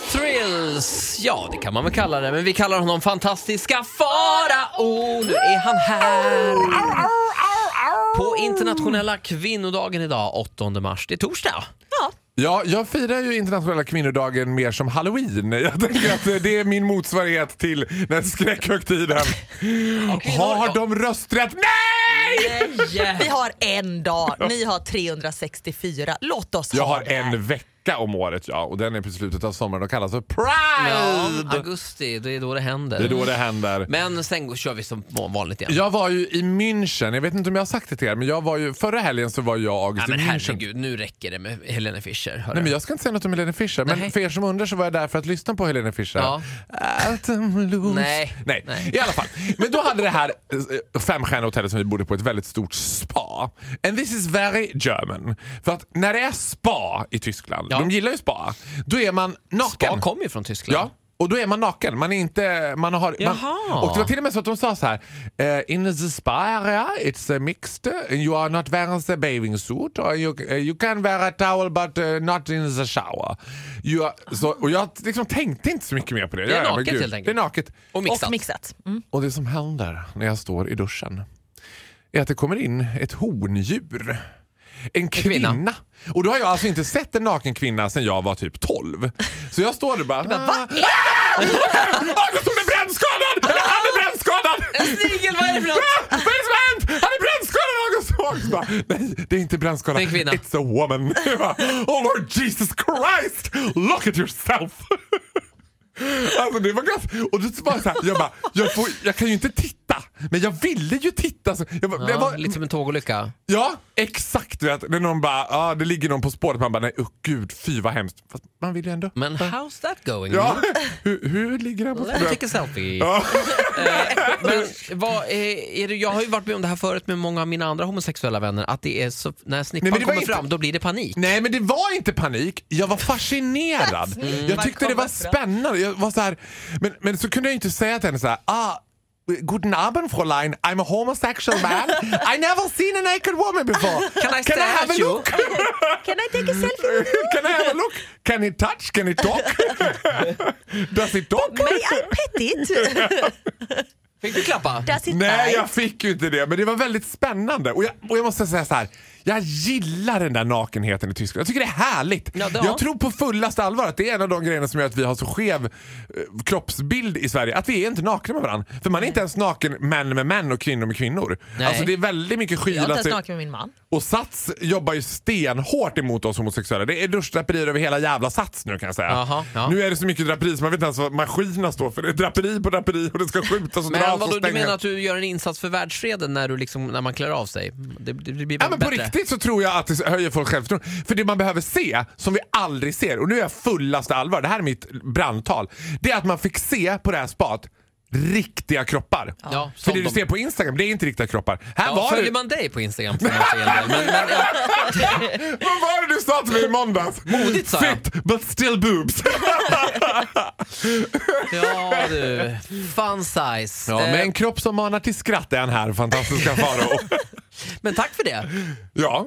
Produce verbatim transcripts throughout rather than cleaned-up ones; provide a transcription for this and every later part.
Thrills, ja det kan man väl kalla det. Men vi kallar honom fantastiska Farao. Nu är han här på internationella kvinnodagen idag, åttonde mars. Det är torsdag. Ja. Ja, jag firar ju internationella kvinnodagen mer som Halloween. Jag tänker att det är min motsvarighet till den skräckhögtiden. Har de rösträtt? Nej! Nej! Vi har en dag, ni har trehundrasextiofyra. Låt oss Jag ha har det här. en vecka om året, ja. Och den är på slutet av sommaren och kallas för Pride! Ja, augusti, det är då det händer. Det är då det händer. Men sen kör vi som vanligt igen. Jag var ju i München, jag vet inte om jag har sagt det till er, men jag var ju, förra helgen så var jag och August ja, men i München. herregud, nu räcker det med Helene Fischer. Hörru. Nej, men jag ska inte säga något om Helene Fischer. Men Nej. för er som undrar så var jag där för att lyssna på Helene Fischer. Ja. Nej. Nej, Nej. i alla fall. Men då hade det här eh, femstjärniga hotellet som vi bodde på ett väldigt stort spa. And this is very German. För att när det är spa i Tyskland, Ja. de gillar ju spa, då är man naken. Spa kommer ju från Tyskland. Ja. Och då är man naken. Man är inte... Man har, man, Jaha. och det var till och med så att de sa så här: uh, in the spa area it's a mixed and you are not wearing the bathing suit or you, uh, you can wear a towel but uh, not in the shower. You are, så, och jag liksom tänkte inte så mycket mer på det. Det är Ja, naket men gud, helt enkelt. Det är naket. Och mixat. Och mixat. Mm. Och det som händer när jag står i duschen är att det kommer in ett hondjur. En kvinna. kvinna. Och då har jag alltså inte sett en naken kvinna sedan jag var typ tolv. Så jag står där bara... bara, va? August, hon är brännskadad! Han är brännskadad! Snigel, vad är det för något? Ah, vad är det som har hänt? Han är brännskadad, August! August bara, nej, det är inte brännskadad. Det är en kvinna. It's a woman. Jag bara, oh Lord Jesus Christ! Look at yourself! Alltså det var gott. Och det var så här, jag bara, jag, får, jag kan ju inte titta. Men jag ville ju titta så, jag bara, Ja, jag var, lite som en tågolycka. ja, exakt, vet. När någon bara, ah, det ligger någon på spåret, man bara, nej, oh, gud, fy vad hemskt. Fast man vill ju ändå. Men how's that going? Ja, hur, hur ligger han på Let's spåret? take a selfie. Ja. Men vad är, är det, jag har ju varit med om det här förut med många av mina andra homosexuella vänner, att det är så, när snippan Nej, men det var kommer inte- fram då blir det panik. Nej, men det var inte panik. Jag var fascinerad. Jag tyckte det var spännande. Jag var så här, men, men så kunde jag inte säga till henne så här, ah, guten Abend, Fräulein. I'm a homosexual man. I never seen a naked woman before. Can I Can I stare have a at you? look? Can I take a selfie? Can I have a look? Can it touch? Can it talk? Does it talk? May I pet it? Fick du klappa? Does it Nej, bite? jag fick ju inte det. Men det var väldigt spännande. Och jag, och jag måste säga så här. Jag gillar den där nakenheten i Tyskland. Jag tycker det är härligt. Ja, då. Jag tror på fullaste allvar att det är en av de grejerna som gör att vi har så skev eh, kroppsbild i Sverige. Att vi är inte nakna med varandra. För man är inte ens naken män med män och kvinnor med kvinnor. Nej. Alltså det är väldigt mycket Jag är inte skyla ens sig. naken med min man. Och Sats jobbar ju stenhårt emot oss homosexuella. Det är duschdraperier över hela jävla Sats nu kan jag säga. Jaha, ja. Nu är det så mycket draperi så man vet inte ens vad maskinerna står för. Det är draperi på draperi och det ska skjutas och Men dras och vadå, du stängas. menar att du gör en insats för världsfreden när, du liksom, när man klär av sig? Det, det, det blir bara Ja, men på bättre. riktigt så tror jag att det höjer folk självförtroende. För det man behöver se, som vi aldrig ser, och nu är jag fullaste allvar, det här är mitt brandtal, det är att man fick se på det här spat riktiga kroppar. Ja, För som det du de- ser på Instagram, det är inte riktiga kroppar. Här Ja, var följer det... man dig på Instagram får man se en del. Men, men, ja. Vad var det du sa till mig i måndags? Modigt, sa jag. Fit but still boobs. ja du, fun size. Ja, Eh, med en kropp som manar till skratt är han här, fantastiska Farao. Men tack för det. Ja.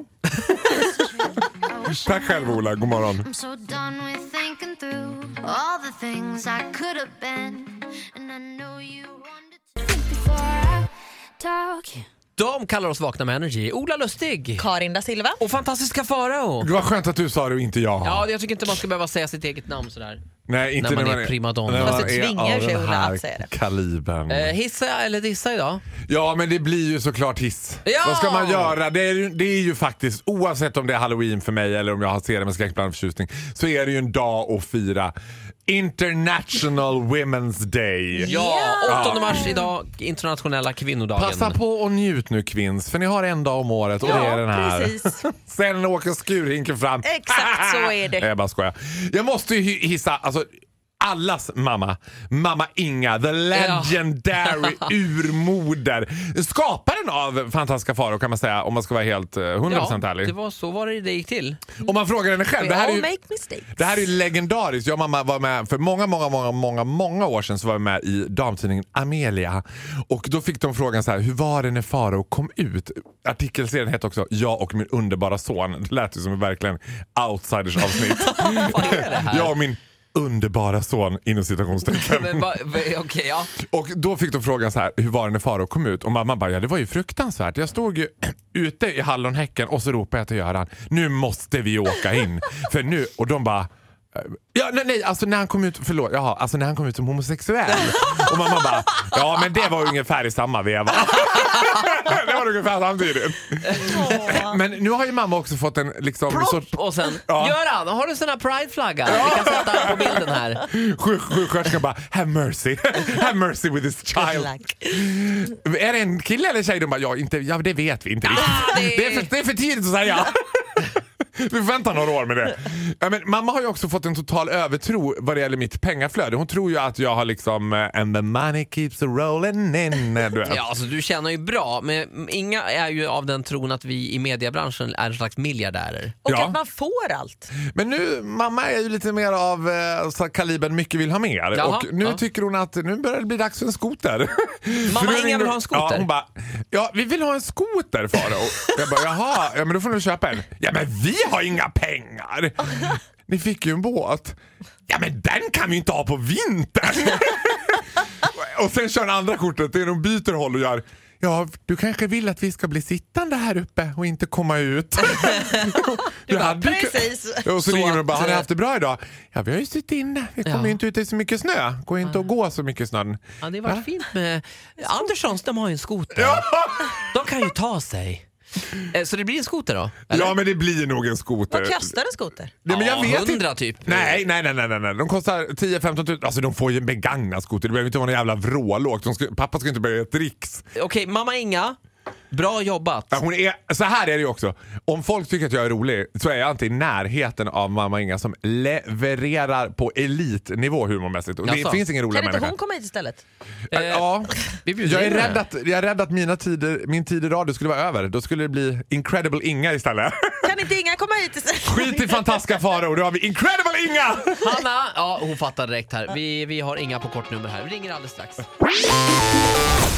Tack själv Ola, god morgon. I'm so done with thinking through all the things I could have been. And I know you wanted to think before I talk. De kallar oss Vakna med Energy. Ola Lustig. Karin da Silva. Och fantastiska Farao. Det var skönt att du sa det och inte jag. Ja, jag tycker inte man ska behöva säga sitt eget namn sådär. Nej, inte när man är primadonna. när man Fast det är tvingar av sig den Ola här att säga det. kalibern. Eh, hissa eller dissa idag? Ja, men det blir ju såklart hiss. Ja! Vad ska man göra? Det är, ju- det är ju faktiskt, oavsett om det är Halloween för mig eller om jag ser det med skräckblandad förtjusning, så är det ju en dag att fira International Women's Day. Ja, åttonde mars idag, internationella kvinnodagen. Passa på och njut nu kvinns, för ni har en dag om året och det är den här. precis. Sen åker skurhinken fram. Exakt så är det. Jag bara skojar. Jag måste ju hissa, alltså allas mamma, mamma Inga, the legendary urmoder, skaparen av Fantastiska Farao kan man säga, om man ska vara helt uh, hundra procent Ja, ärlig. det var så var det det gick till. Om man frågar henne själv, We det här är all ju, make mistakes. det här är ju legendariskt. Jag och mamma var med för många, många, många, många, många år sedan, så var vi med i damtidningen Amelia. Och då fick de frågan så här, hur var det när Farao kom ut? Artikelserien heter också Jag och min underbara son. Det lät ju som en verkligen outsiders avsnitt. Vad är det här? Jag och min underbara son inom citationstecken. Men va, va, okay, ja. Och då fick de frågan så här, hur var det när Faro kom ut? Och mamma bara, ja det var ju fruktansvärt. Jag stod ju ute i Hallonhäcken och så ropade jag till Göran, nu måste vi åka in. För nu, och de bara, ja nej, nej alltså när han kom ut, förlåt, jaha, alltså när han kom ut som homosexuell. Och mamma bara, ja men det var ungefär i samma veva. Det var ungefär samtidigt. Oh. Men nu har ju mamma också fått en liksom Propp, sorts... och sen, ja. Göran, har du sån här prideflagga? Vi kan sätta den på bilden här. Sjuksköterskan bara, have mercy. Have mercy with this child. Är det en kille eller tjej? De bara, ja, inte, ja det vet vi inte riktigt. Ah, det... Det, är för, det är för tidigt att säga. Vi får vänta några år med det. Ja, men mamma har ju också fått en total övertro vad det gäller mitt pengaflöde. Hon tror ju att jag har liksom and the money keeps rolling in. Du ja, alltså du tjänar ju bra, men Inga är ju av den tron att vi i mediebranschen är en slags miljardärer. Och ja. att man får allt. Men nu, mamma är ju lite mer av eh, kalibern mycket vill ha mer. Jaha, och nu ja. tycker hon att nu börjar det bli dags för en skoter. Mamma Inga Inga vill ha en skoter. Ja, hon bara, ja vi vill ha en skoter Faro. Och jag bara, jaha, ja men då får du köpa en. Ja men vi har inga pengar. Ni fick ju en båt. Ja men den kan vi inte ha på vintern. Och sen kör den andra kortet, det är de byter håll och gör. Ja, du kanske vill att vi ska bli sittande här uppe och inte komma ut. Du bara, hade precis. Och så, så ringer de och bara, har ni haft det bra idag? Ja, vi har ju suttit inne. Vi kommer ja. ju inte ut i så mycket snö. Går inte att gå så mycket snön. Ja, det var fint med Anderssons, de har ju en skoter. Ja. De kan ju ta sig. Så det blir en skoter då? Eller? Ja, men det blir nog en skoter. Vad kostar en skoter? Nej, men jag ja, vet hundra inte. typ. Nej, nej, nej, nej, nej. De kostar tio femton tusen. Alltså de får ju en begagnad skoter. Det behöver inte vara någon jävla vrålåk. De ska, pappa ska inte börja ett dricks. Okej, okay, mamma Inga. Bra jobbat. Ja, hon är, så här är det ju också. Om folk tycker att jag är rolig så är jag inte i närheten av mamma Inga som levererar på elitnivå humormässigt. Och det Jaså. finns ingen rolig Kan inte människa. hon komma hit istället? Eh, Ja, vi bjuder jag är in rädd henne. att, jag är rädd att mina tider, min tid i radio skulle vara över. Då skulle det bli Incredible Inga istället. Kan inte Inga komma hit istället? Skit i fantastiska Faro, då har vi Incredible Inga! Hanna, ja hon fattar direkt här. Vi, vi har Inga på kortnummer här. Vi ringer alldeles strax.